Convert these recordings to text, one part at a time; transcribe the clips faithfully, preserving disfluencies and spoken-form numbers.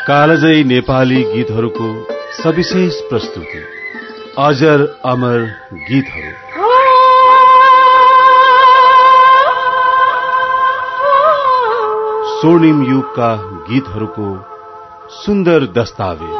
कालजयी नेपाली गीतहरूको सविशेष प्रस्तुति अजर अमर गीतहरू। स्वर्णिम युगका गीतहरूको सुन्दर दस्तावेज।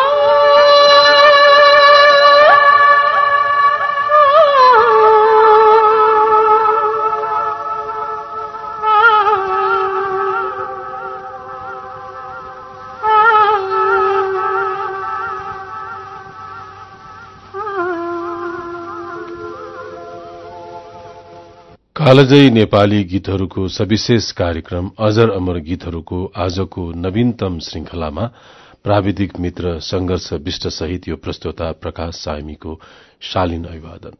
कालजयी नेपाली गीतहरूको सविशेष कार्यक्रम अजर अमर गीतहरूको आजको नवीनतम श्रृंखलामा प्राविधिक मित्र संघर्ष विष्ट सहित यो प्रस्तोता प्रकाश सामीको शालीन अभिवादन।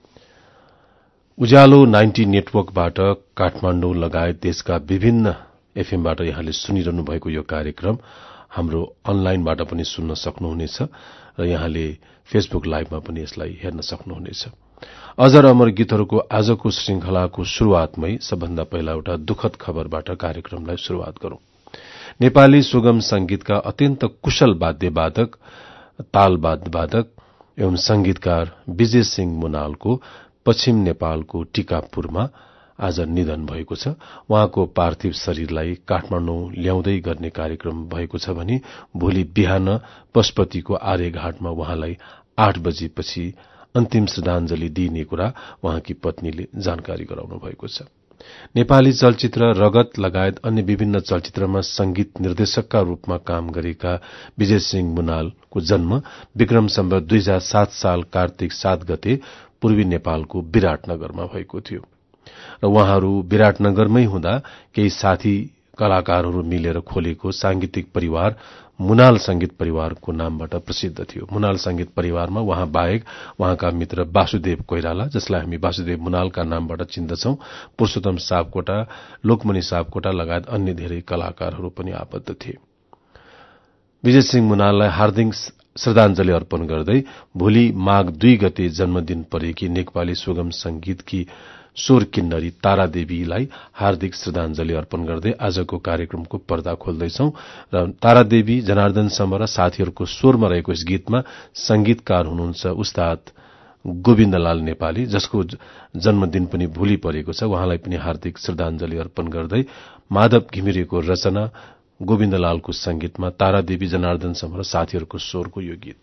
उज्यालो नाइन्टी नेटवर्कबाट काठमाण्डु लगायत देशका विभिन्न एफएमबाट यहाँले सुनिरहनु भएको यो कार्यक्रम हाम्रो अनलाइनबाट पनि सुन्न सक्नुहुनेछ र यहाँले फेसबुक लाइभमा पनि यसलाई हेर्न सक्नुहुनेछ। अजर अमर गीतहरूको आजको श्रृंखलाको शुरूआतमै सबभन्दा पहिला एउटा दुखद खबरबाट कार्यक्रमलाई शुरूआत गरौं। नेपाली सुगम संगीतका अत्यन्त कुशल वाद्यवादक, तालवादवादक एवं संगीतकार विजय सिंह मुनालको पश्चिम नेपालको टिकापुरमा आज निधन भएको छ। उहाँको पार्थिव शरीरलाई काठमाण्डु ल्याउँदै गर्ने कार्यक्रम भएको छ भने भोलि बिहान पशुपतिको आर्यघाटमा उहाँलाई आठ बजेपछि अन्तिम श्रद्धांजलि दिइने कुरा उहाँकी पत्नीले जानकारी गराउनु भएको छ। नेपाली चलचित्र रगत लगायत अन्य विभिन्न चलचित्रमा संगीत निर्देशकका रूपमा काम गरेका विजय सिंह मुनालको जन्म विक्रम सम्वत दुई हजार सात साल कार्तिक सात गते पूर्वी नेपालको विराटनगरमा भएको थियो र उहाँहरू विराटनगरमै हुँदा केही साथी कलाकारहरू मिलेर खोलेको सांगीतिक परिवार मुनाल संगीत परिवारको नामबाट प्रसिद्ध थियो। मुनाल संगीत परिवारमा उहाँ बाहेक उहाँका मित्र वासुदेव कोइराला, जसलाई हामी वासुदेव मुनालका नामबाट चिन्दछौं, पुरुषोत्तम सापकोटा, लोकमणि सापकोटा लगायत अन्य धेरै कलाकारहरू पनि आबद्ध थिए। विजय सिंह मुनाललाई हार्दिक श्रद्धांजलि अर्पण गर्दै भोलि माघ दुई गते जन्मदिन परेकी नेपाली सुगम संगीतकी स्वर किन्नरी तारा देवीलाई हार्दिक श्रद्धांजलि अर्पण गर्दै आजको कार्यक्रमको पर्दा खोल्दैछौं र तारा देवी, जनार्दन समर र साथीहरूको स्वरमा रहेको यस गीतमा संगीतकार हुनुहुन्छ उस्ताद गोविन्दलाल नेपाली, जसको जन्मदिन पनि भोलि परेको छ। उहाँलाई पनि हार्दिक श्रद्धांजलि अर्पण गर्दै माधव घिमिरेको रचना, गोविन्दलालको संगीतमा तारा देवी, जनार्दन समर र साथीहरूको स्वरको यो गीत।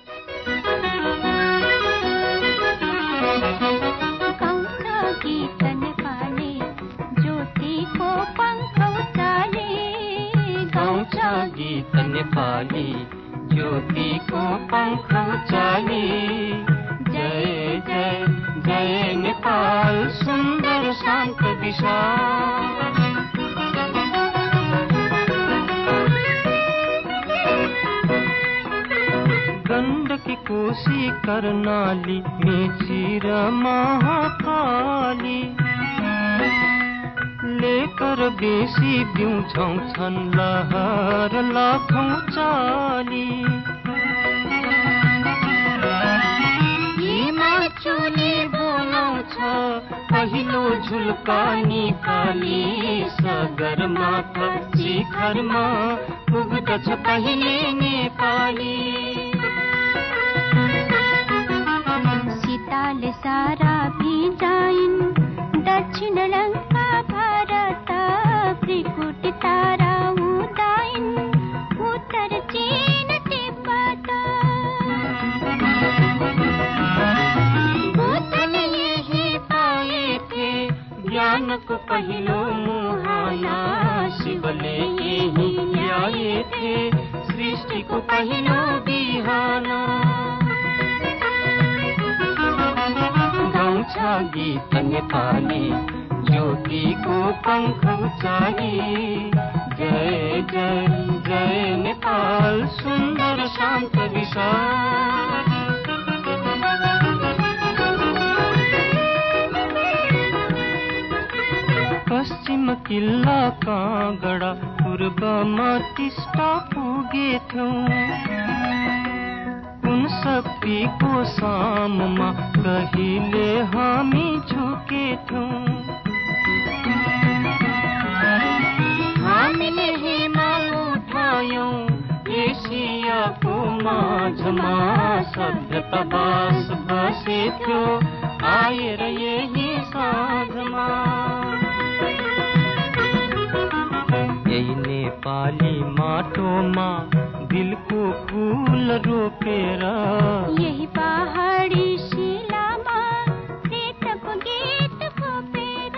गीत नेपाली ज्योतिको पंख उचाले, जय जय जय नेपाल सुन्दर शान्त विशाल। गण्डकी कोशी कर्णाली मेची र महाकाली, लेकर बेसी बिउँछौ छन् लहर लाखौं चाली। हिमाचुली बोलाउँछ पहिलो झुल्का निकाली, सगरमाथा शिखरमा पुग्दछ पहिले नेपाली। सीताले सारा भिजाइन् दक्षिण लङ्का भारत, त्रिकुटी तारा उदाइन् उत्तर चीन तिब्बत। बुद्धले यही पाए थे ज्ञानको पहिलो मुहाना, शिवले यही ल्याए थे सृष्टिको पहिलो बिहान। गाउँछ गीत नेपाली ज्योतिको पंख उचाली, जय जय जय नेपाल सुन्दर शान्त विशाल। पश्चिम किल्ला काँगडा, पूर्वमा टिस्टा पुगेथ्यौं, कुन शक्तिको साममा कहिले हामी झुकेथ्यौं। हामीले हिमाल उठायौं, माझमा सभ्यता बास बसेथ्यो आएर यही साँझमा यही नेपाली माटोमा दिलको फूल रोपेर यही पहाडी शिलामा प्रेतको गीत खोपेर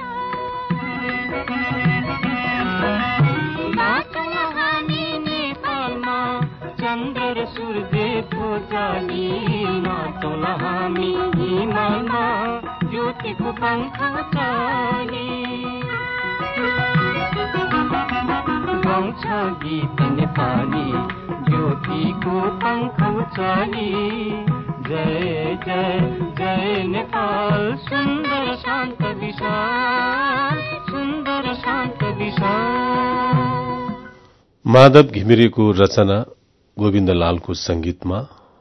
बाँचौँ हामी नेपालमा चन्द्र र सूर्य खोजाली बाँचौँ हामी हिमालमा ज्योतिको पङ्ख चाली गाउँछ गीत नेपाली ज्योतिको पङ्ख चाली जय जय जय नेपाल सुन्दर शान्त विशाल सुन्दर शान्त विशाल। माधव घिमिरेको रचना गोविन्दलालको संगीतमा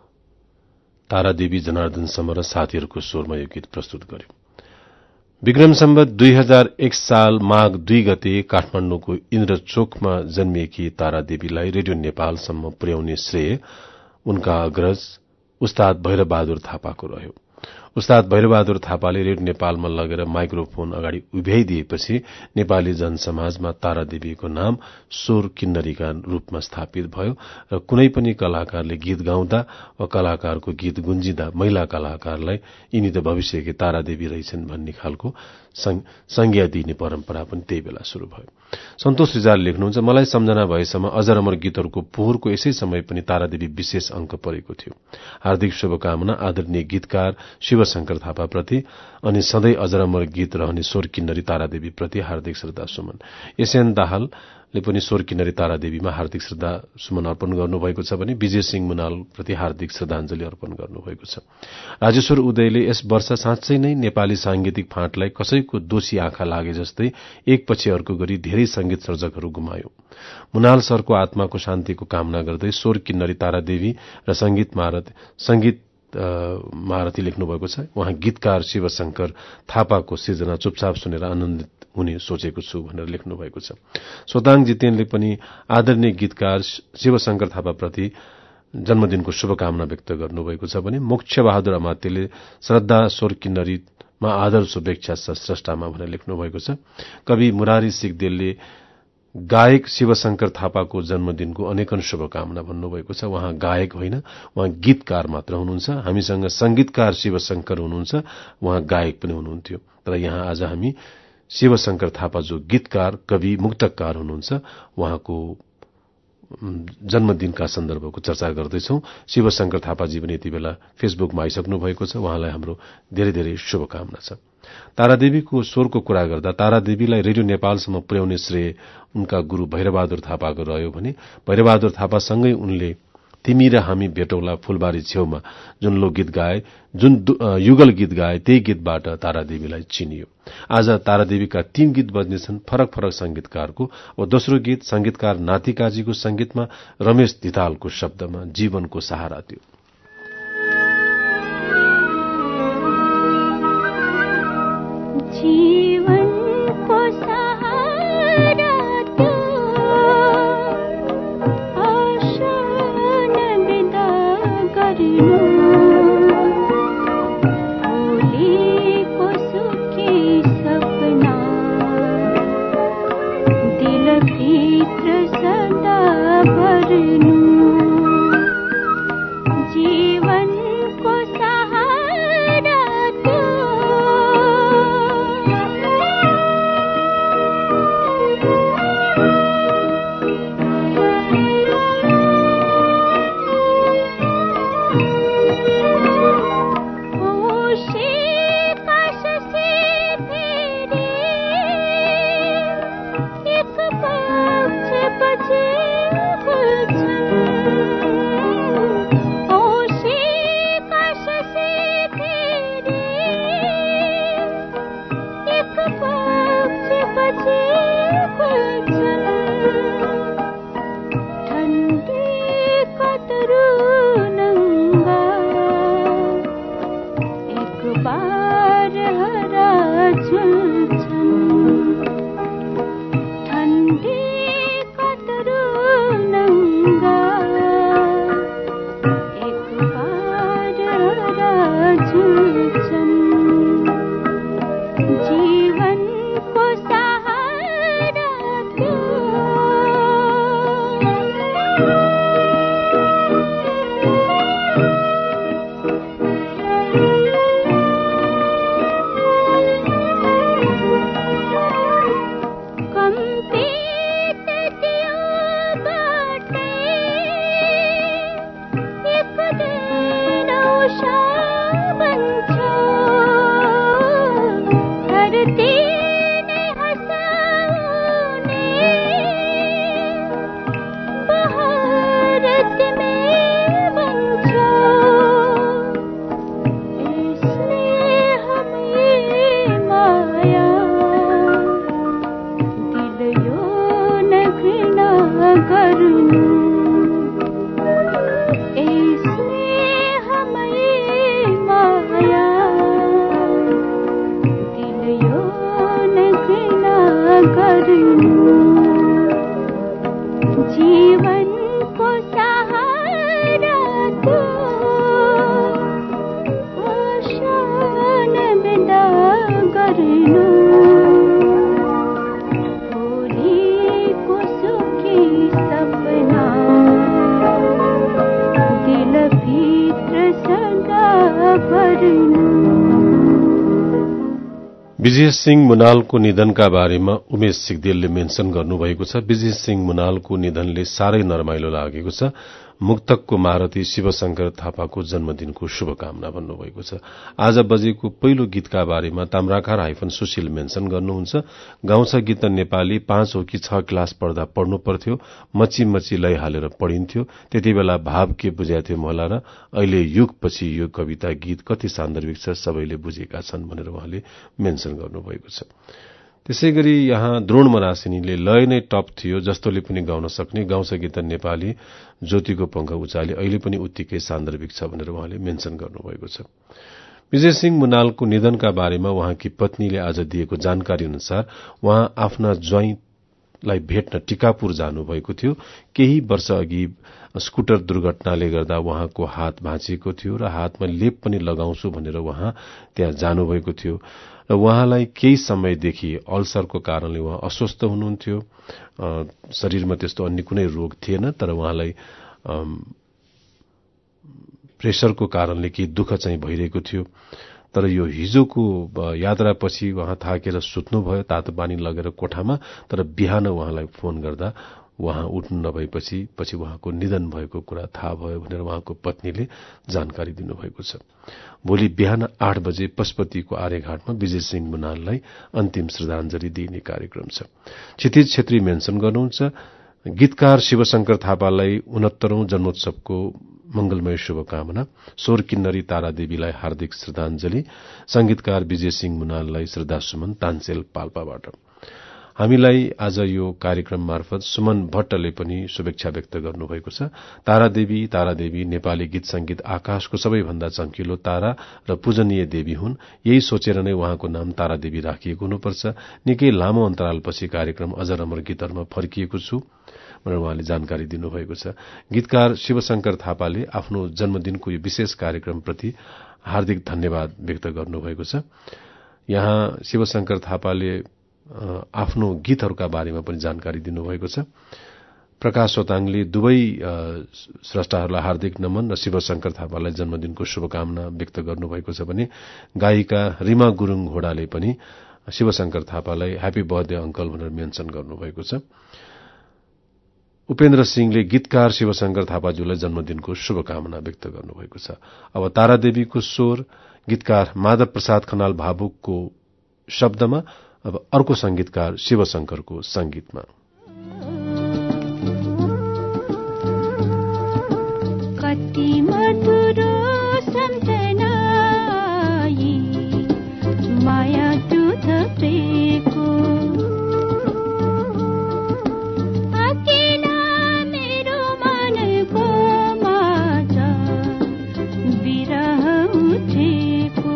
तारादेवी जनार्दन समर र साथीहरूको स्वरमा यो गीत प्रस्तुत गर्यो। विक्रम सम्वत दुई हजार एक साल माघ दुई गते काठमाण्डुको इन्द्रचोकमा जन्मिएकी तारादेवीलाई रेडियो नेपालसम्म पुर्याउने श्रेय उनका अग्रज उस्ताद भैरबहादुर थापाको रह्यो। उस्ताद भैरबहादुर थापाले रेडियो नेपालमा लगेर माइक्रोफोन अगाडि उभ्याइदिएपछि नेपाली जनसमाजमा तारादेवीको नाम स्वर किन्नरीका रूपमा स्थापित भयो र कुनै पनि कलाकारले गीत गाउँदा वा कलाकारको गीत गुन्जिँदा महिला कलाकारलाई यिनी त भविष्यकी तारादेवी रहेछन् भन्ने खालको संज्ञा दिने परम्परा पनि त्यही बेला शुरू भयो। सन्तोष रिजाल लेख्नुहुन्छ, मलाई सम्झना भएसम्म अजर अमर गीतहरूको पोहोरको यसै समय पनि तारादेवी विशेष अंक परेको थियो। हार्दिक शुभकामना आदरणीय गीतकार शिवशंकर थापाप्रति अनि सधैँ अजर अमर गीत रहने स्वर किन्नरी तारादेवी प्रति हार्दिक श्रद्धा सुमन। एसएन दाहालले पनि स्वर किन्नरी तारादेवीमा हार्दिक श्रद्धा सुमन अर्पण गर्नुभएको छ भने विजय सिंह मुनाल प्रति हार्दिक श्रद्धाञ्जली अर्पण गर्नुभएको छ। राजेश्वर उदयले यस वर्ष साँच्चै नै नेपाली सांगीतिक फाँटलाई कसैको दोषी आँखा लागे जस्तै एकपछि अर्को गरी धेरै संगीत सर्जकहरू गुमायो। मुनाल सरको आत्माको शान्तिको कामना गर्दै स्वर किन्नरी तारादेवी र संगीत महारथी संगीत महारथी लेख्नु भएको छ। उहाँ गीतकार शिवशंकर थापाको सृजना चुपचाप सुनेर आनन्दित हुने सोचेको छु भनेर लेख्नु भएको छ। सोताङ जितेनले पनि आदरणीय गीतकार शिवशंकर थापाप्रति जन्मदिनको शुभकामना व्यक्त गर्नुभएको छ भने मोक्ष बहादुर अमात्यले श्रद्धा स्वर किन्नरीमा आदर शुभेच्छा स्रष्टामा भनेर लेख्नु भएको छ। कवि मुरारी सिगदेलले गायक शिवशंकर थापाको जन्मदिनको अनेकन शुभकामना भन्नुभएको छ। उहाँ गायक होइन, उहाँ गीतकार मात्र हुनुहुन्छ। हामीसँग संगीतकार शिवशंकर हुनुहुन्छ, उहाँ गायक पनि हुनुहुन्थ्यो। तर यहाँ आज हामी शिवशंकर थापा जो गीतकार कवि मुक्तकार हुनुहुन्छ उहाँको जन्मदिनका सन्दर्भको चर्चा गर्दैछौं। शिवशंकर थापाजी पनि यति बेला फेसबुकमा आइसक्नु भएको छ। उहाँलाई हाम्रो धेरै धेरै शुभकामना छ। तारादेवीको स्वरको कुरा गर्दा तारादेवीलाई रेडियो नेपालसम्म पुर्याउने श्रेय उनका गुरू भैरबहादुर थापाको रह्यो भने भैरबहादुर थापासँगै उनले तिमी र हामी भेटौला फूलबारी छेउमा जुन लोकगीत गाए, जुन युगल गीत गाए, त्यही गीतबाट तारादेवीलाई चिनियो। आज तारादेवीका तीन गीत बज्नेछन् फरक फरक संगीतकारको। और दोस्रो गीत संगीतकार नातिकाजीको संगीतमा रमेश धितालको शब्दमा जीवनको सहारा थियो। जीवनको सहारा भित्र सदा भर्नु। विजय सिंह मुनालको निधनका बारेमा उमेश सिगदेलले मेन्सन गर्नुभएको छ। विजय सिंह मुनालको निधनले साह्रै नरमाइलो लागेको छ। मुक्तकको महारथी शिवशंकर थापाको जन्मदिनको शुभकामना भन्नुभएको छ। आज बजेको पहिलो गीतका बारेमा ताम्राकार हाइफन सुशील मेन्सन गर्नुहुन्छ। गाउँछ गीत नेपाली पाँच हो कि छ क्लास पढ्दा पढ्नु पर्थ्यो, मची मची लै हालेर पढिन्थ्यो, त्यति बेला भाव के बुझाएको थियो मला र अहिले युगपछि यो कविता गीत कति सान्दर्भिक छ सबैले बुझेका छन् भनेर उहाँले मेन्सन गर्नुभएको छ। त्यसै गरी यहाँ द्रोण मनासिनीले लय नै टप थियो, जस्तोले पनि गाउन सक्ने गाउँछ गीत नेपाली ज्योतिको पंख उचाले अहिले पनि उत्तिकै सान्दर्भिक छ भनेर उहाँले मेन्सन गर्नुभएको छ। विजय सिंह मुनालको निधनका बारेमा उहाँकी पत्नीले आज दिएको जानकारी अनुसार उहाँ आफ्ना ज्वाइँलाई भेट्न टिकापुर जानुभएको थियो। केही वर्ष अघि स्कुटर दुर्घटनाले गर्दा उहाँको हात भाँचिएको थियो र हातमा लेप पनि लगाउँछु भनेर उहाँ त्यहाँ जानुभएको थियो र उहाँलाई केही समयदेखि अल्सरको कारणले उहाँ अस्वस्थ हुनुहुन्थ्यो। शरीरमा त्यस्तो अन्य कुनै रोग थिएन, तर उहाँलाई प्रेसरको कारणले केही दुःख चाहिँ भइरहेको थियो। तर यो हिजोको यात्रापछि उहाँ थाकेर सुत्नुभयो तातो पानी लगेर कोठामा, तर बिहान उहाँलाई फोन गर्दा उहाँ उठ्नु नभएपछि पछि उहाँको निधन भएको कुरा थाहा भयो भनेर उहाँको पत्नीले जानकारी दिनुभएको छ। भोलि बिहान आठ बजे पशुपतिको आर्यघाटमा विजय सिंह मुनाललाई अन्तिम श्रद्धाञ्जली दिइने कार्यक्रम छ। क्षितिज छेत्री मेन्सन गर्नुहुन्छ, गीतकार शिवशंकर थापालाई उनहत्तरौं जन्मोत्सवको मंगलमय शुभकामना। स्वर किन्नरी तारादेवीलाई हार्दिक श्रद्धाञ्जली। संगीतकार विजय सिंह मुनाललाई श्रद्धासुमन तानसेल पाल्पाबाट। हामीलाई आज यो कार्यक्रम मार्फत सुमन भट्टले पनि शुभेच्छा व्यक्त गर्नुभएको छ। तारादेवी तारादेवी नेपाली गीत संगीत आकाशको सबैभन्दा चम्किलो तारा र पूजनीय देवी हुन्। यही सोचेर नै उहाँको नाम तारादेवी राखिएको हुनुपर्छ। निकै लामो अन्तरालपछि कार्यक्रम अजर अमर गीतहरूमा फर्किएको छु भनेर उहाँले जानकारी दिनुभएको छ। गीतकार शिवशंकर थापाले आफ्नो जन्मदिनको यो विशेष कार्यक्रमप्रति हार्दिक धन्यवाद व्यक्त गर्नुभएको छ। यहाँ शिवशंकर थापाले आफ्नो गीतहरूका बारेमा पनि जानकारी दिनुभएको छ। प्रकाश सोताङले दुवै स्रष्टाहरूलाई हार्दिक नमन र शिवशंकर थापालाई जन्मदिनको शुभकामना व्यक्त गर्नुभएको छ भने गायिका रिमा गुरुङ घोडाले पनि शिवशंकर थापालाई ह्यापी बर्थडे अंकल भनेर मेन्सन गर्नुभएको छ। उपेन्द्र सिंहले गीतकार शिवशंकर थापाज्यूलाई जन्मदिनको शुभकामना व्यक्त गर्नुभएको छ। अब तारादेवीको स्वर गीतकार माधव प्रसाद खनाल भावुकको शब्दमा, अब अर्को संगीतकार शिवशंकरको संगीतमा। कति मधुर सम्झनाई माया दुध प्रेमको अकेला मेरो मनको माझ बिरह उठेको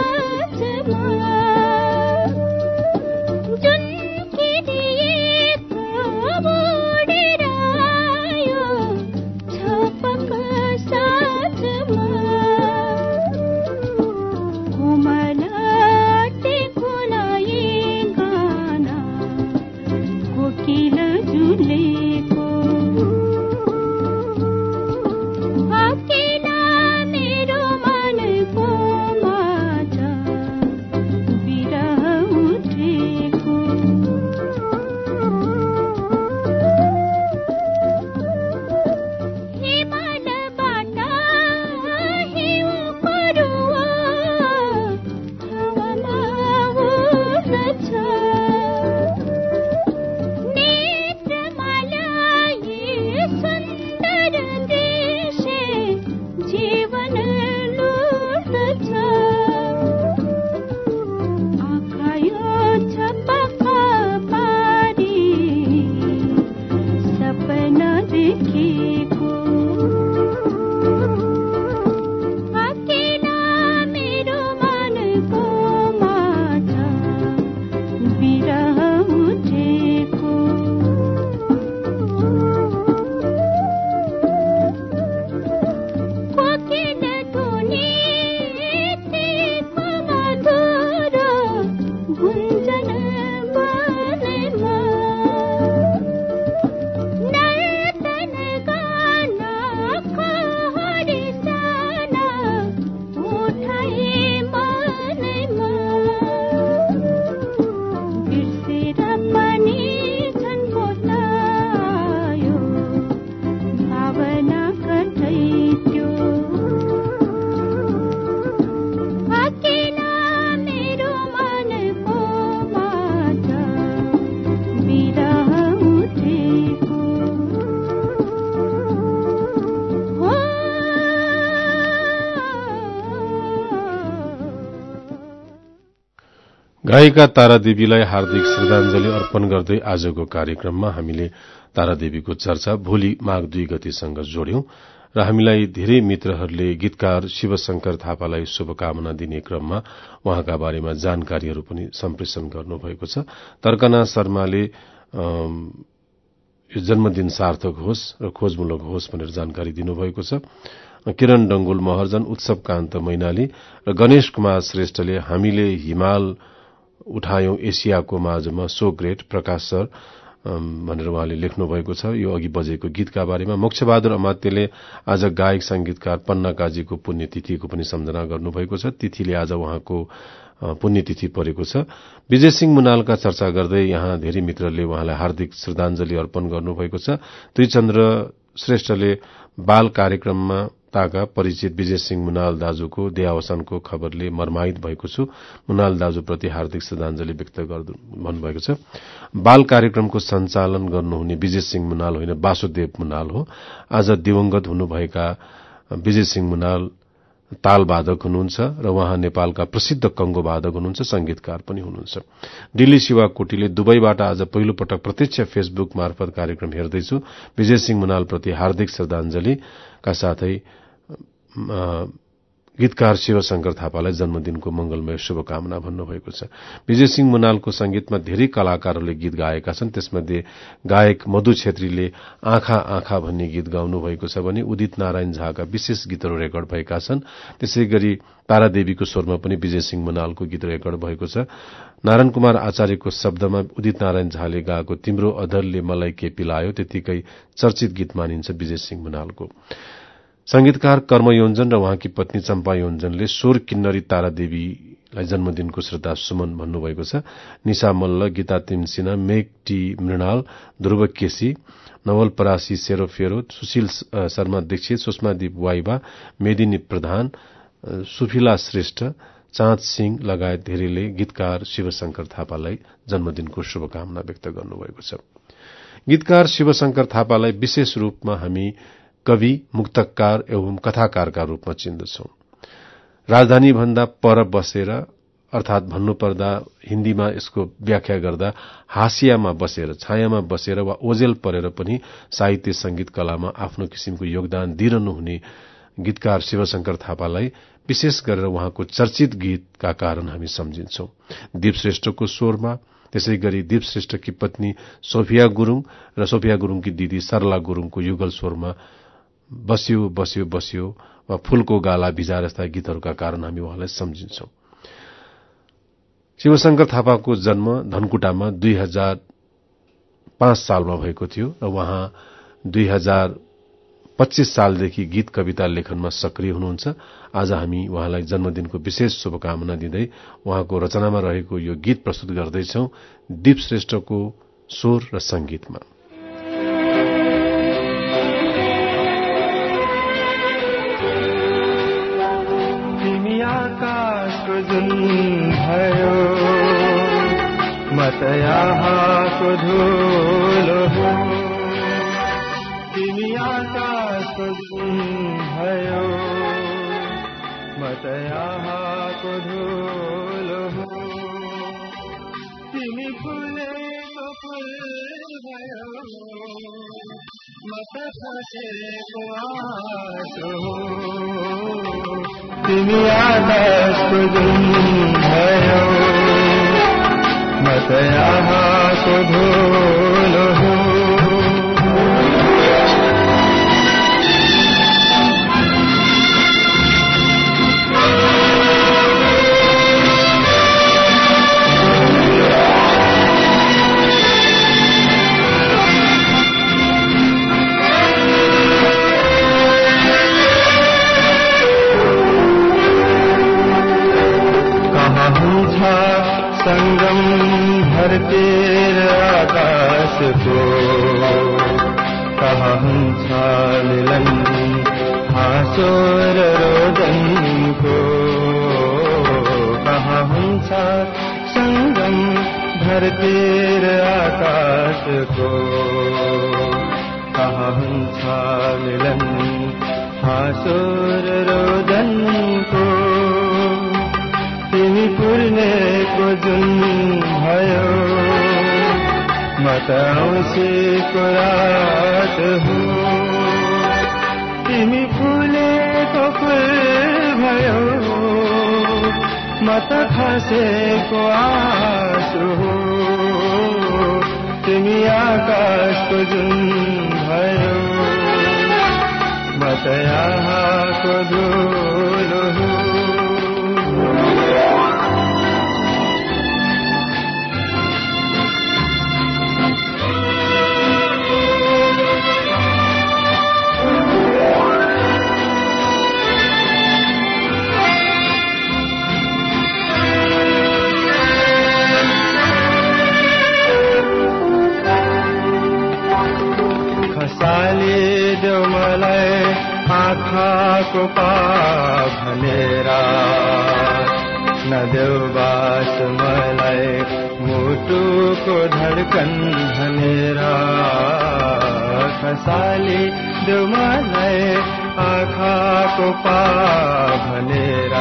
जुन किरिएको गायिका तारादेवीलाई हार्दिक श्रद्धाञ्जली अर्पण गर्दै आजको कार्यक्रममा हामीले तारादेवीको चर्चा भोलि माघ दुई गतिसँग जोड्यौं र हामीलाई धेरै मित्रहरूले गीतकार शिवशंकर थापालाई शुभकामना दिने क्रममा उहाँका बारेमा जानकारीहरू पनि सम्प्रेषण गर्नुभएको छ। तर्कना शर्माले यो जन्मदिन सार्थक होस् र खोजमूलक होस् भनेर जानकारी दिनुभएको छ। किरण डंगोल महर्जन, उत्सव कान्त मैनाली र गणेश कुमार श्रेष्ठले हामीले हिमाल उठायौं एसियाको माझमा सो ग्रेट प्रकाश सर भनेर उहाँले लेख्नु भएको छ। यो अघि बजेको गीतका बारेमा मोक्षबहादुर अमात्यले आज गायक संगीतकार पन्ना काजीको पुण्यतिथिको पनि सम्झना गर्नुभएको छ। तिथिले आज उहाँको पुण्यतिथि परेको छ। विजय सिंह मुनालका चर्चा गर्दै यहाँ धेरै मित्रले उहाँलाई हार्दिक श्रद्धाञ्जली अर्पण गर्नुभएको छ। त्रिचन्द्र श्रेष्ठले बाल कार्यक्रममा ताका परिचित विजय सिंह मुनाल दाजुको देहावसानको खबरले मर्माहित भएको छु। मुनाल दाजुप्रति हार्दिक श्रद्धाञ्जली व्यक्त गर्नु भन्नुभएको छ। बाल कार्यक्रमको सञ्चालन गर्नुहुने विजय सिंह मुनाल होइन, वासुदेव मुनाल हो। आज दिवंगत हुनुभएका विजय सिंह मुनाल तालवादक हुनुहुन्छ र उहाँ नेपालका प्रसिद्ध कंगो वादक हुनुहुन्छ, संगीतकार पनि हुनुहुन्छ। दिल्ली शिवा कोटीले दुबईबाट आज पहिलो पटक प्रत्यक्ष फेसबुक मार्फत कार्यक्रम हेर्दैछु। विजय सिंह मुनालप्रति हार्दिक श्रद्धाञ्जलीका साथै गीतकार शिवशंकर थापालाई जन्मदिनको मंगलमय शुभकामना भन्नुभएको छ। विजय सिंह मुनालको संगीतमा धेरै कलाकारहरूले गीत गाएका छन्। त्यसमध्ये गायक मधु छेत्रीले आँखा आँखा भन्ने गीत गाउनु भएको छ भने उदित नारायण झाका विशेष गीतहरू रेकर्ड भएका छन्। त्यसैगरी तारादेवीको स्वरमा पनि विजय सिंह मुनालको गीत रेकर्ड भएको छ। नारायण कुमार आचार्यको शब्दमा उदित नारायण झाले गाएको तिम्रो अधरले मलाई के पिलायो त्यतिकै चर्चित गीत मानिन्छ विजय सिंह मुनालको। संगीतकार कर्म योन्जन र उहाँकी पत्नी चम्पा योन्जनले स्वर किन्नरी तारादेवीलाई जन्मदिनको श्रद्धा सुमन भन्नुभएको छ। निशा मल्ल, गीता तिमसिना, मेघ टी मृणाल, ध्रुव केसी, नवल परासी सेरोफेरो, सुशील शर्मा दीक्षित, सुषमादीप वाइबा, मेदिनी प्रधान, सुफिला श्रेष्ठ, चाँद सिंह लगायत धेरैले गीतकार शिवशंकर थापालाई जन्मदिनको शुभकामना व्यक्त गर्नुभएको छ। गीतकार शिवशंकर थापालाई विशेष रूपमा हामी कवि, मुक्तकार एवं कथाकारका रूपमा चिन्दछौं। राजधानी भन्दा पर बसेर अर्थात भन्नुपर्दा हिन्दीमा यसको व्याख्या गर्दा हासियामा बसेर, छायामा बसेर वा ओझेल परेर पनि साहित्य संगीत कलामा आफ्नो किसिमको योगदान दिइरहनुहुने गीतकार शिवशंकर थापालाई विशेष गरेर उहाँको चर्चित गीतका कारण हामी सम्झिन्छौं। दीप श्रेष्ठको स्वरमा, त्यसै गरी दीप श्रेष्ठकी पत्नी सोफिया गुरूङ र सोफिया गुरूङकी दिदी सरला गुरूङको युगल स्वरमा बस्यो बस्यो बस्यो वा फूलको गाला भिजा जस्ता गीतहरूका कारण हामी उहाँलाई सम्झिन्छौं। शिवशंकर थापाको जन्म धनकुटामा दुई हजार पाँच सालमा भएको थियो र उहाँ दुई हजार पच्चीस सालदेखि गीत कविता लेखनमा सक्रिय हुनुहुन्छ। आज हामी उहाँलाई जन्मदिनको विशेष शुभकामना दिँदै उहाँको रचनामा रहेको यो गीत प्रस्तुत गर्दैछौं दीप श्रेष्ठको स्वर र संगीतमा। भयो मत यहाँको धुलो हो, तिमी आकाशको जुन भयो मत यहाँको धुलो हो, तिमी फुलेको फुल भयो मत खसेको आँसु हो, तिमी आकाशको जुन भयो मत यहाँको धुलो हो। संगम धरती र आकाशको कहाँ हुन्छ मिलन हाँसो र रोदनको, कहाँ हुन्छ संगम धरती र आकाशको, कहाँ हुन्छ मिलन हाँसो र रोदनको, तिमी पुर्नेको जुन भयो म त औँसीको रात हो तिमी फुलेको फुल भयो म त खसेको आँसु हो तिमी आकाशको जुन भयो म त यहाँको धुलो हो आँखाको पाप भनेर नदेऊ बास मलाई मुटुको धडकन भनेर खसाली देऊ मलाई आँखाको पाप भनेर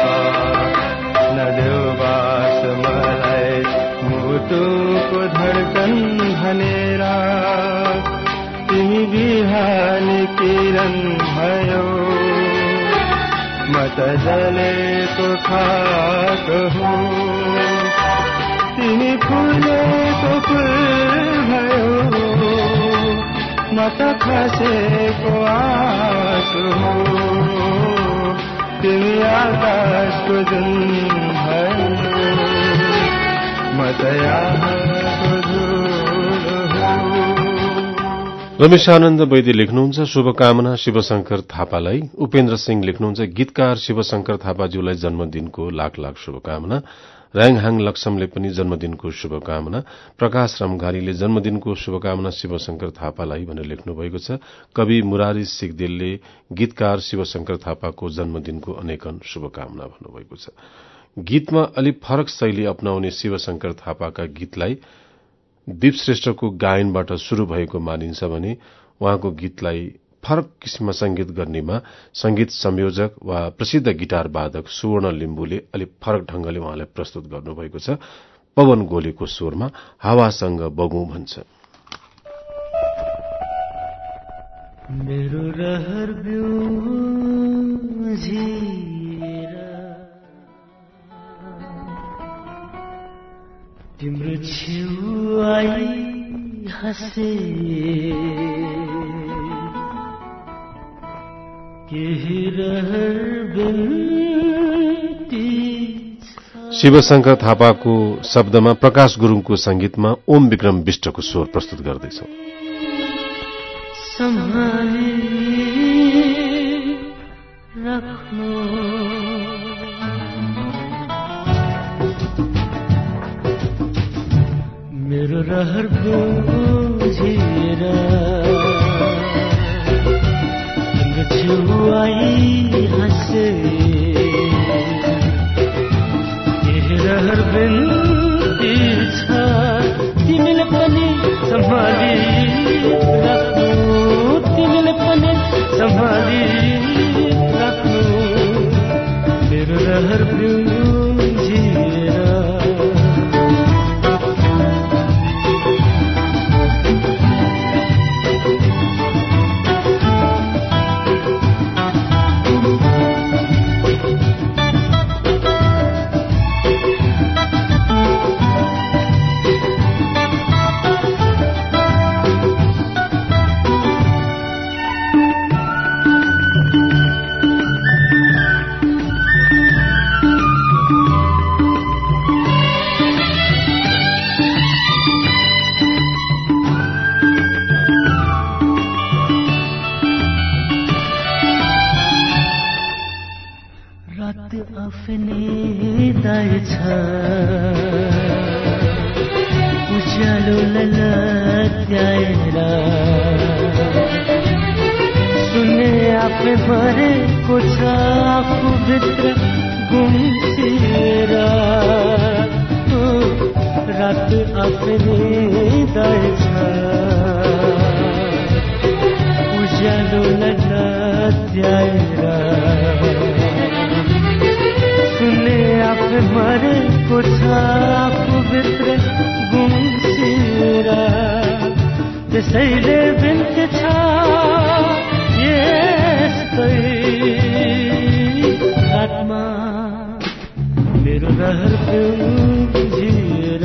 नदेऊ बास मलाई मुटुको धडकन भनेर तिमी बिहानी किरण भयो म त जलेको खाक हो तिमी फुलेको फुल भयो म त खसेको आँसु हो तिमी आकाशको जुन भयो म त यहाँको धुलो हो रमेश आनन्द वैद्य लेख्नुहुन्छ शुभकामना शिवशंकर थापालाई। उपेन्द्र सिंह लेख्नुहुन्छ गीतकार शिवशंकर थापाज्यूलाई जन्मदिनको लाख लाख शुभकामना। र्याङहाङ लक्ष्मले पनि जन्मदिनको शुभकामना। प्रकाश रमघारीले जन्मदिनको शुभकामना शिवशंकर थापालाई भनेर लेख्नु भएको छ। कवि मुरारी सिगदेलले गीतकार शिवशंकर थापाको जन्मदिनको अनेकन शुभकामना भन्नुभएको छ। गीतमा अलि फरक शैली अपनाउने शिवशंकर थापाका गीतलाई दीप श्रेष्ठको गायनबाट शुरू भएको मानिन्छ भने उहाँको गीतलाई फरक किसिममा संगीत गर्नेमा संगीत संयोजक वा प्रसिद्ध गिटार वादक सुवर्ण लिम्बुले अलि फरक ढंगले उहाँलाई प्रस्तुत गर्नुभएको छ। पवन गोलेको स्वरमा हावासँग बगौं भन्छ। मेरो रहर तिम्रो छेउ आई हसे केही रहर बिन्ती शिवशंकर थापाको शब्दमा प्रकाश गुरुङको संगीतमा ओम विक्रम विष्टको स्वर प्रस्तुत गर्दैछौं। सम्हाली राख्नु मेरो रहर बुझेर तिम्रो छेउ आई हाँसे केही रहर बिन्ती छ तिमीले पनि सम्हाली राख्नु तिमीले पनि सम्हाली राख्नु मेरो रहर बुझेर मरेको छ आफूभित्र गुम्सिएर त्यसैले बिन्ती छ यस्तै आत्मा मेरो रहर पुञ्जिएर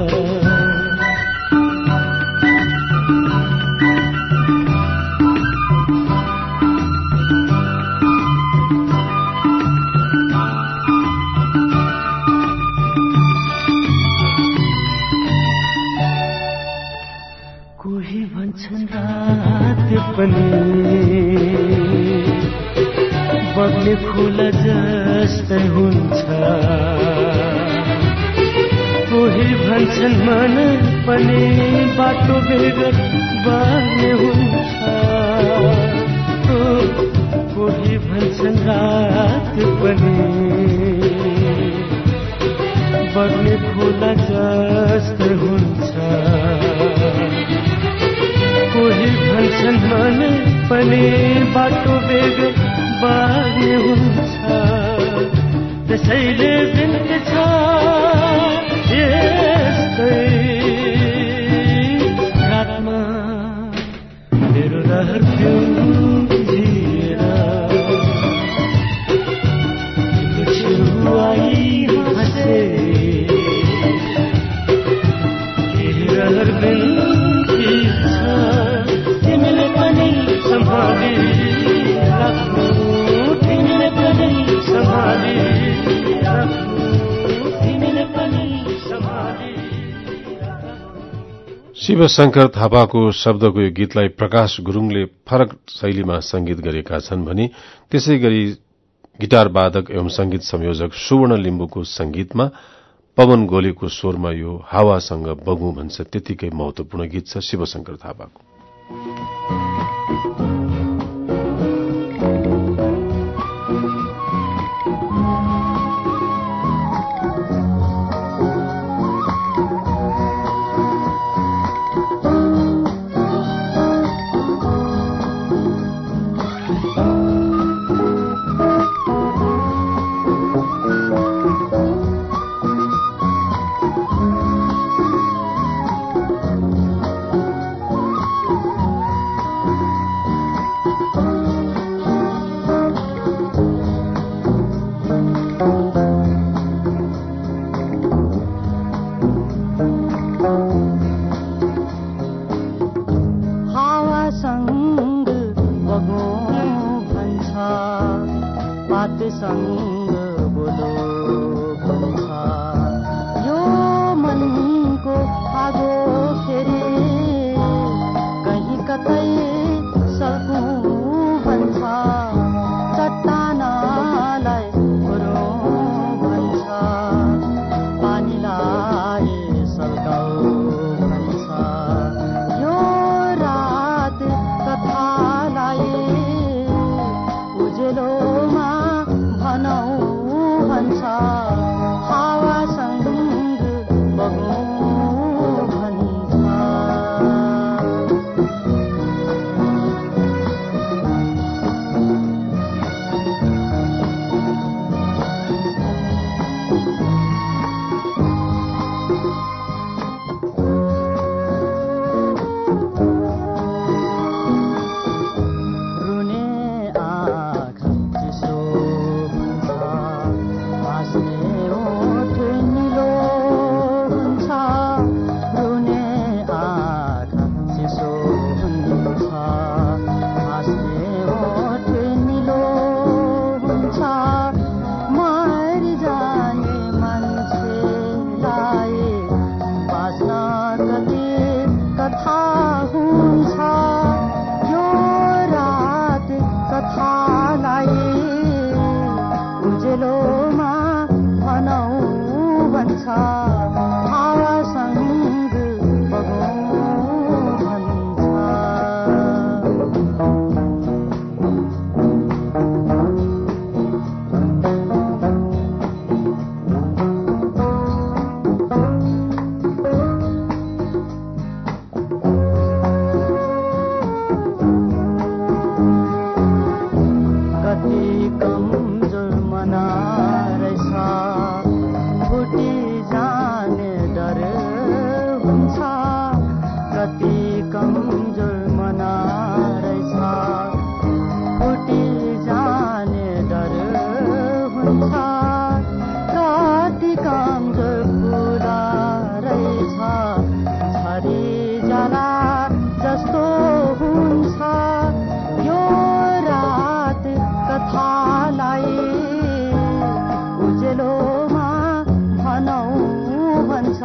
बग्ने फूल जस्तै हुन्छ कोही भन्छन् मन पनि बाटो बेगर बाँड्ने हुन्छ कोही भन्छन् रात पनि बग्ने फूल जस्तै हुन्छ कोही भन्छन् मन पनि बाटो बेगर बाँड्ने हुन्छ त्यसैले बिन्ती छ यस्तै रातमा मेरो रहर पुञ्जिएर तिम्रो छेउ आई हाँसे केही रहर बिन्ती छ तिमीले पनि सम्हाली राख्नु तिमीले पनि सम्हाली राख्नु तिमीले पनि सम्हाली शिवशंकर थापाको शब्दको यो गीतलाई प्रकाश गुरुङले फरक शैलीमा संगीत गरेका छन् भने त्यसै गरी गिटार वादक एवं संगीत संयोजक सुवर्ण लिम्बुको संगीतमा पवन गोलेको स्वरमा यो हावासँग बगु भन्छ त्यतिकै महत्वपूर्ण गीत छ शिवशंकर थापाको।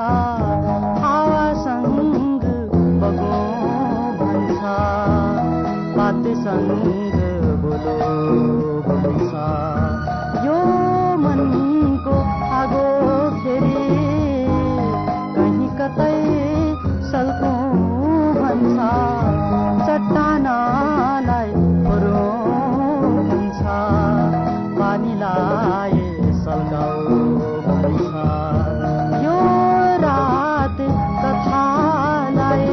हावासँग बगौँ भन्छ पातसँग बोलो भन्छ यो मनको आगो फेरि कहीँ कतै सल्कौँ भन्छ चट्टानलाई पुरौँ भन्छ पानीलाई सल्काऊ भन्छ यो रात कथालाई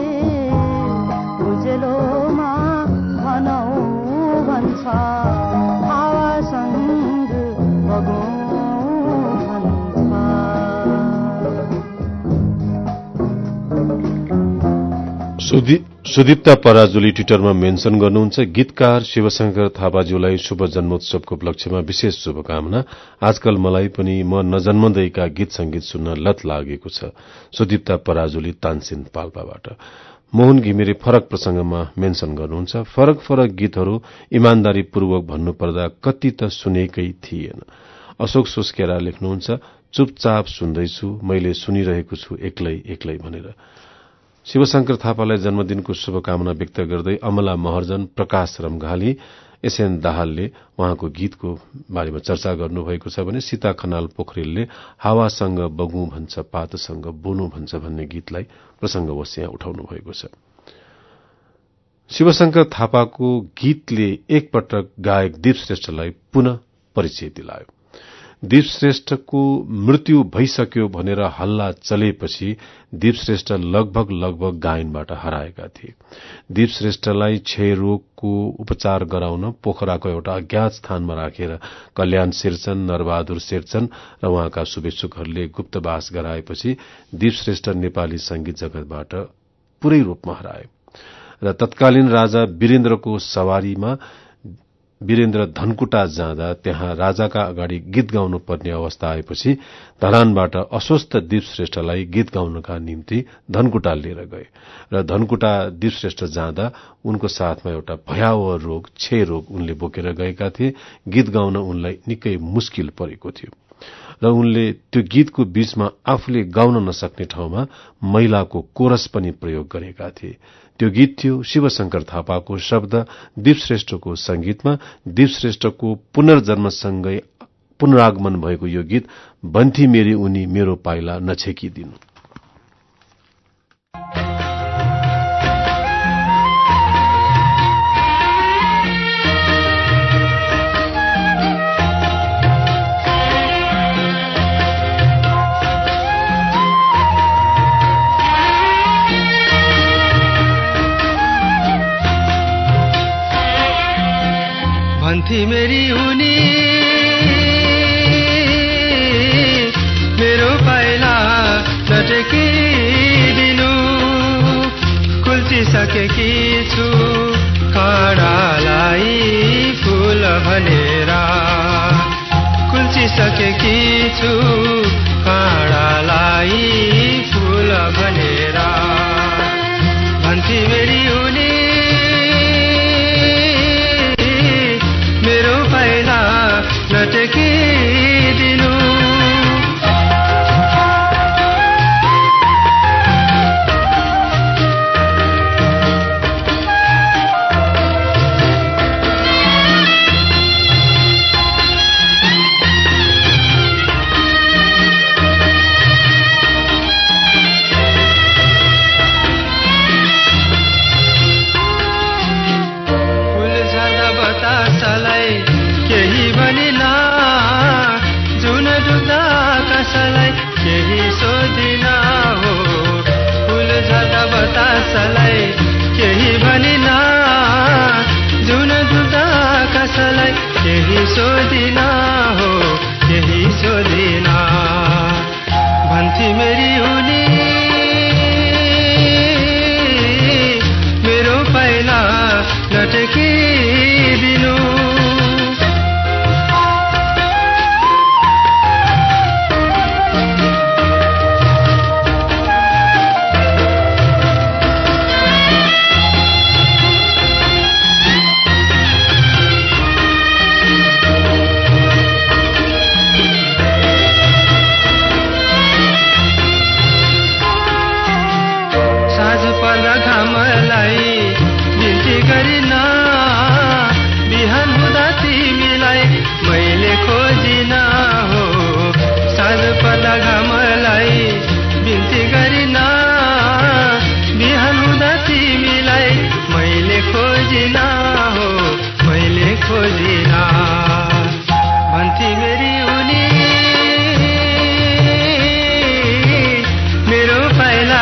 उजेलोमा भनौँ भन्छ हावासँग बगौँ भन्छ। सुदीप्ता पराजुली ट्विटरमा मेन्सन गर्नुहुन्छ, गीतकार शिवशंकर थापाज्यूलाई शुभ जन्मोत्सवको उपलक्ष्यमा विशेष शुभकामना। आजकल मलाई पनि म नजन्मदैका गीत संगीत सुन्न लत लागेको छ। सुदीप्ता पराजुली तानसेन पाल्पाबाट। मोहन घिमिरे फरक प्रसंगमा मेन्सन गर्नुहुन्छ, फरक फरक गीतहरू इमान्दारीपूर्वक भन्नुपर्दा कति त सुनेकै थिएन। अशोक सुस्केरा लेख्नुहुन्छ, चुपचाप सुन्दैछु, मैले सुनिरहेको छु एक्लै एक्लै भनेर। शिवशंकर थापालाई जन्मदिनको शुभकामना व्यक्त गर्दै अमला महर्जन, प्रकाश रमघाली, एसएन दाहालले उहाँको गीतको बारेमा चर्चा गर्नुभएको छ भने सीता खनाल पोखरेलले हावासँग बगौँ भन्छ पातसँग बोनु भन्छ भन्ने गीतलाई प्रसंगवश यहाँ उठाउनु भएको छ। शिवशंकर थापाको गीतले एकपटक गायक दीप श्रेष्ठलाई पुनः परिचय दिलायो। दीप श्रेष्ठको मृत्यु भइसक्यो भनेर हल्ला चलेपछि दीप श्रेष्ठ लगभग लगभग गायनबाट हराएका थिए। दीप श्रेष्ठलाई क्षयरोगको उपचार गराउन पोखराको एउटा अज्ञात स्थानमा राखेर कल्याण शेरचन, नरबहादुर शेरचन र उहाँका शुभेच्छुकहरूले गुप्तवास गराएपछि दीप श्रेष्ठ नेपाली संगीत जगतबाट पूरै रूपमा हराए र तत्कालीन राजा वीरेन्द्रको सवारीमा वीरेन्द्र धनकुटा जाँदा त्यहाँ राजाका अगाडि गीत गाउनु पर्ने अवस्था आएपछि धरानबाट अस्वस्थ दीप श्रेष्ठलाई गीत गाउनका निम्ति धनकुटा लिएर गए र धनकुटा दीप श्रेष्ठ जाँदा उनको साथमा एउटा भयावह रोग क्षय रोग उनले बोकेर गएका थिए। गीत गाउन उनलाई निकै मुस्किल परेको थियो र उनले त्यो गीतको बीचमा आफूले गाउन नसक्ने ठाउँमा महिलाको कोरस पनि प्रयोग गरेका थिए। त्यो गीत थियो शिवशंकर थापाको शब्द, दीप श्रेष्ठको संगीतमा दीप श्रेष्ठको पुनर्जन्मसँगै पुनरागमन भएको यो गीत बन्थी मेरी उनी मेरो पाइला नछेकिदिनु। भन्थी मेरी उनी मेरो पाइला नटेकिदिनु, कुल्चिसकेकी छु काँडालाई फूल भनेर, कुल्चिसकेकी छु काँडालाई फूल भनेर। भन्थी मेरी उनी मेरो पाइला नटेकिदिनु। केही भनिना जुन डुब्दा कसलाई केही सोधिना हो, फुल झर्दा बतासलाई केही भनिना जुन डुब्दा कसलाई केही सोधिना हो, केही सोधिना। भन्थी मेरी उनी मेरो पाइला नटेकिदिनु। पर्दा घामलाई बिन्ती गरिन बिहान हुँदा तिमीलाई मैले खोजिन हो मैले खोजिन भन्थे मेरी उनी मेरो पाइला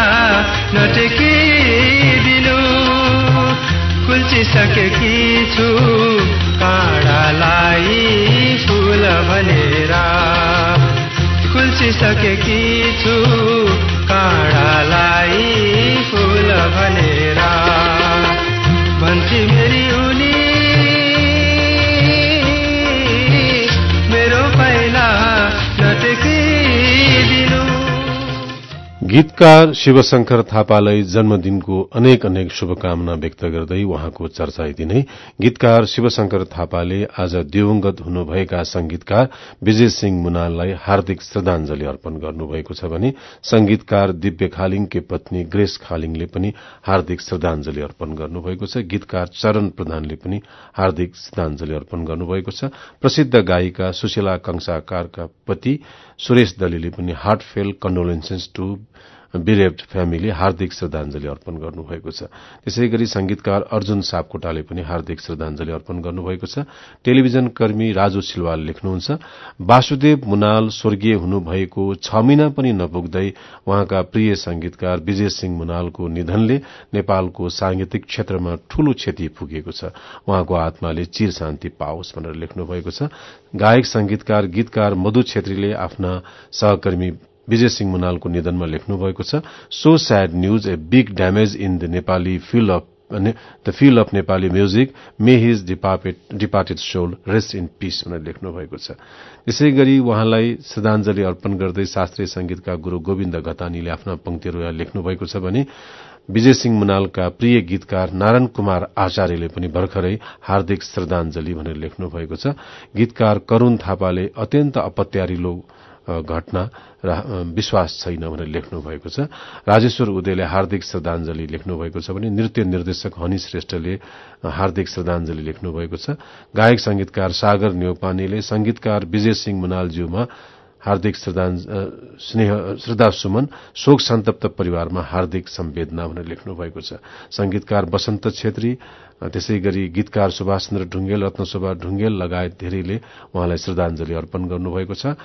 नटेकिदिनु कुल्चिसकेकी छु काँडालाई फुल भनेर कुल्चिसकेकी छु काँडालाई फुल भनेर भन्थे मेरी उनी मेरो पाइला नटेकिदिनु। गीतकार शिवशंकर थापालाई जन्मदिनको अनेक अनेक शुभकामना व्यक्त गर्दै उहाँको चर्चा यति नै। गीतकार शिवशंकर थापाले आज दिवंगत हुनुभएका संगीतकार विजय सिंह मुनाललाई हार्दिक श्रद्धांजलि अर्पण गर्नुभएको छ भने संगीतकार दिव्य खालिङकी पत्नी ग्रेस खालिङले पनि हार्दिक श्रद्धांजलि अर्पण गर्नुभएको छ। गीतकार चरण प्रधानले पनि हार्दिक श्रद्धांजलि अर्पण गर्नुभएको छ। प्रसिद्ध गायिका सुशीला कंसाकारका पति सुरेश दलीले पनि heart fail condolences to bereaved family हार्दिक श्रद्धांजलि अर्पण गर्नुभएको छ। त्यसैगरी संगीतकार अर्जुन सापकोटाले पनि हार्दिक श्रद्धांजलि अर्पण गर्नुभएको छ। टेलिभिजन कर्मी राजु सिलवाल लेख्नुहुन्छ, वासुदेव मुनाल स्वर्गीय हुनुभएको छ महिना पनि नपुग्दै उहाँका प्रिय संगीतकार विजय सिंह मुनालको निधनले नेपालको सांगीतिक क्षेत्रमा ठूलो क्षति पुगेको छ। उहाँको आत्माले चिर शान्ति पाओस् भनेर लेख्नुभएको छ। गायक संगीतकार गीतकार मधु छेत्रीले आफ्ना सहकर्मी विजय सिंह मुनालको निधनमा लेख्नु भएको छ। So sad news, a big damage in the Nepali field of the field of Nepali music, may his departed soul rest in peace भनेर लेख्नु भएको छ। त्यसै गरी उहाँलाई श्रद्धांजलि अर्पण गर्दै शास्त्रीय संगीतका गुरू गोविन्द घतानीले आफ्ना पंक्तिहरू लेख्नु भएको छ भने विजय सिंह मुनालका प्रिय गीतकार नारायण कुमार आचार्यले पनि भर्खरै हार्दिक श्रद्धांजलि भनेर लेख्नु भएको छ। गीतकार करूण थापाले अत्यन्त अपत्यारिलो घटना र विश्वास छैन भनेर लेख्नु भएको छ। राजेश्वर उदयले हार्दिक श्रद्धांजलि लेख्नु भएको छ भने नृत्य निर्देशक हनी श्रेष्ठले हार्दिक श्रद्धांजलि लेख्नु भएको छ। गायक संगीतकार सागर न्यौपानेले संगीतकार विजय सिंह मुनालज्यूमा हार्दिक स्नेह श्रद्धा सुमन, शोक सन्तप्त परिवारमा हार्दिक सम्वेदना भनेर लेख्नु भएको छ। संगीतकार बसन्त छेत्री, त्यसै गरी गीतकार सुभाष चन्द्र ढुंगेल, रत्नशोभा ढुंगेल लगायत धेरैले उहाँलाई श्रद्धांजलि अर्पण गर्नुभएको छ।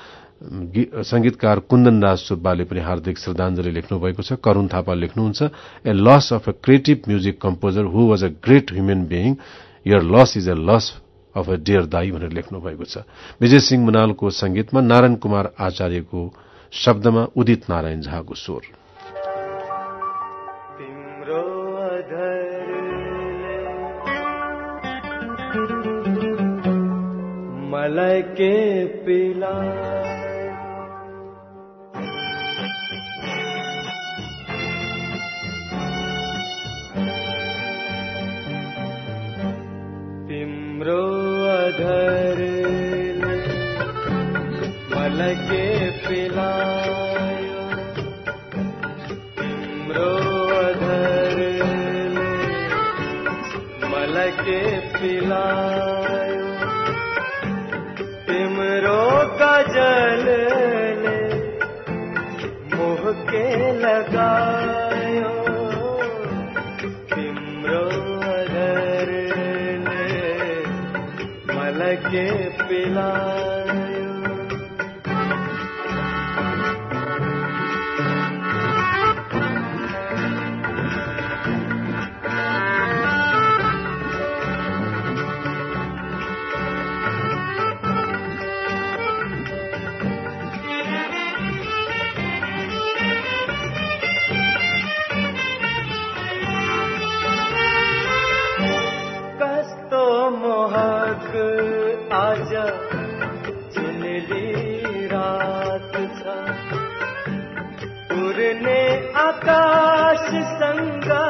संगीतकार कुन्दन राज सुब्बाले पनि हार्दिक श्रद्धांजलि लेख्नु भएको छ। करूण थापा लेख्नुहुन्छ, a loss of a creative music composer who was a great human being, your loss is a loss of a dear dai भनेर लेख्नु भएको छ। विजय सिंह मुनालको संगीतमा नारायण कुमार आचार्यको शब्दमा उदित नारायण झाको स्वर। तिम्रो मलाई के पिला तिम्रो अधर मलाई के पिलायो, तिम्रो अधर मलाई के पिलायो, तिम्रो काजलले मोह के लगायो, तिम्रो अधरले मलाई के पिलायो। आकाश संगा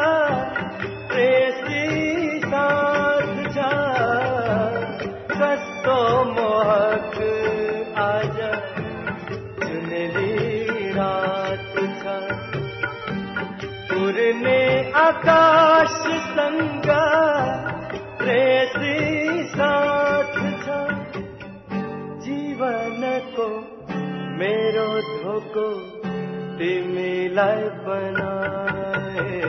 रेसी साथ जा, कस्तो मोहक आजा चुनरी रात का, पुरने आकाश संगा रेसी साथ जा, जीवन को मेरो धोको तिमीलाई बनाए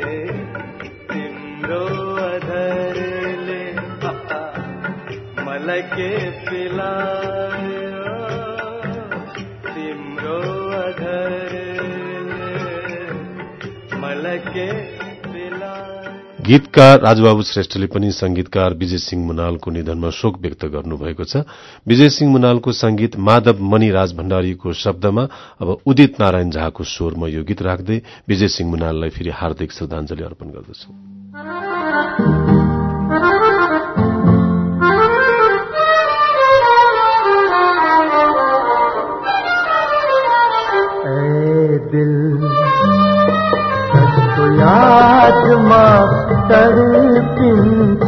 तिम्रो अधरले मलाई के पिलायो तिम्रो अधरले मलाई के गीतकार राजबाबु श्रेष्ठले पनि संगीतकार विजय सिंह मुनालको निधनमा शोक व्यक्त गर्नुभएको छ। विजय सिंह मुनालको संगीत माधव मणि राज भण्डारीको शब्दमा अब उदित नारायण झाको स्वरमा यो गीत राख्दै विजय सिंह मुनाललाई फेरि हार्दिक श्रद्धाञ्जली अर्पण गर्दछु। यादमा तड़पिन्छ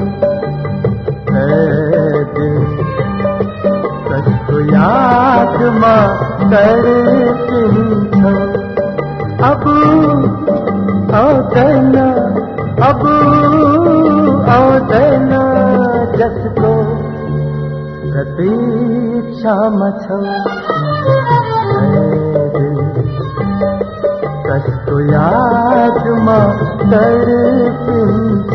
कसको यादमा तड़पिन्छ अब आउँदैन अब आउँदैन जसको प्रतीक्षामा छ कसको यादमा तड़पिन्छ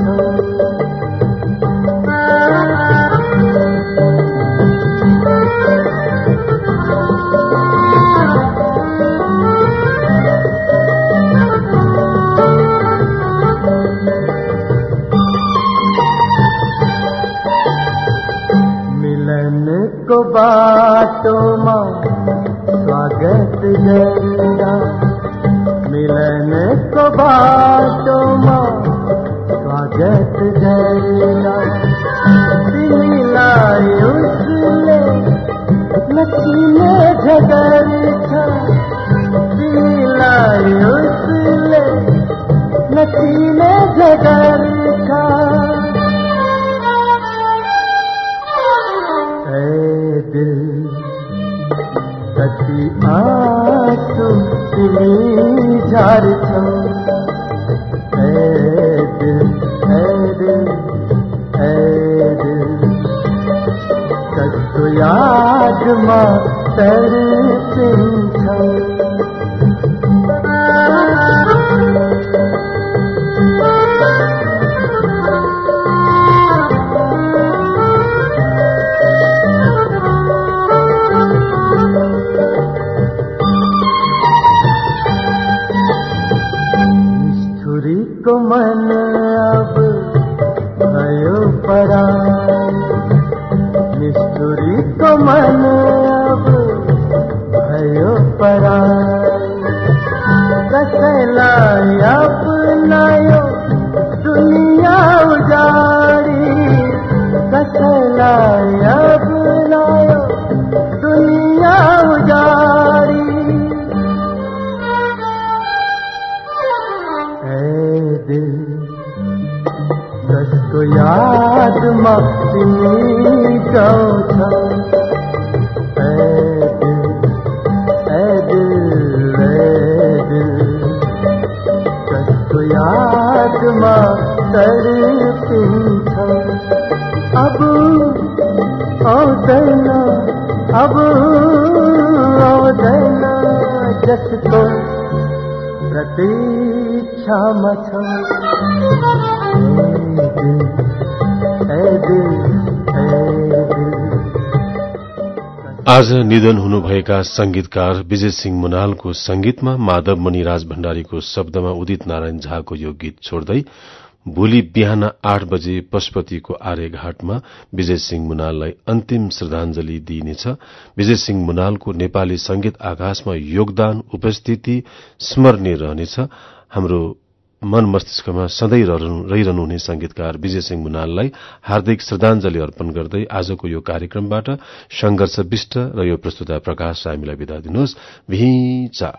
मिलनको बाटोमा स्वागत गर्दा मिलन को बाटोमा स्वागत गर्दा तिमीलाई उसले नचिने झगड्छ तिमीलाई उसले नचिने झगड्छ ए दिल कति आँसु तिमी झार्छौ ए दिल ए दिल ए दिल कसको यादमा तड़पिन्छौ को मन अब भयो पराई निष्ठुरी को मन अब भयो पराई कसैलाई अपनायो दुनिया उजाडी कसैलाई अपनायो दुनिया उजाडी कसको यादमा तिमी जाउँछौ ए दिल ए दिल ए दिल कसको यादमा तड़पिन्छौ अब आउँदैन अब आउँदैन जसको प्रतीक्षामा छ आज निधन हुनुभएका संगीतकार विजय सिंह मुनालको संगीतमा माधव मणि राज भण्डारीको शब्दमा उदित नारायण झाको यो गीत छोड्दै भोलि बिहान आठ बजे पशुपतिको आर्यघाटमा विजय सिंह मुनाललाई अन्तिम श्रद्धाञ्जली दिइनेछ। विजय सिंह मुनालको नेपाली संगीत आकाशमा योगदान उपस्थिति स्मरणीय रहनेछ। हाम्रो मन मस्तिष्कमा सधैँ रहिरहनुहुने संगीतकार विजय सिंह मुनाललाई हार्दिक श्रद्धाञ्जली अर्पण गर्दै आजको यो कार्यक्रमबाट संघर्ष विष्ट र यो प्रस्तुता प्रकाश हामीलाई बिदा दिनुहोस्। भिचा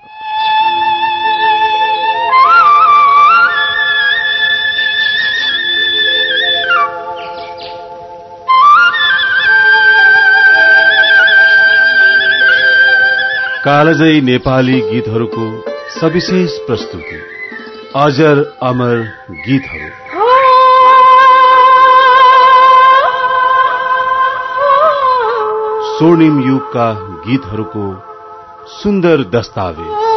कालजयी नेपाली गीतहरूको सविशेष प्रस्तुति अजर अमर गीतहरू स्वर्णिम युगका गीतहरूको सुन्दर दस्तावेज।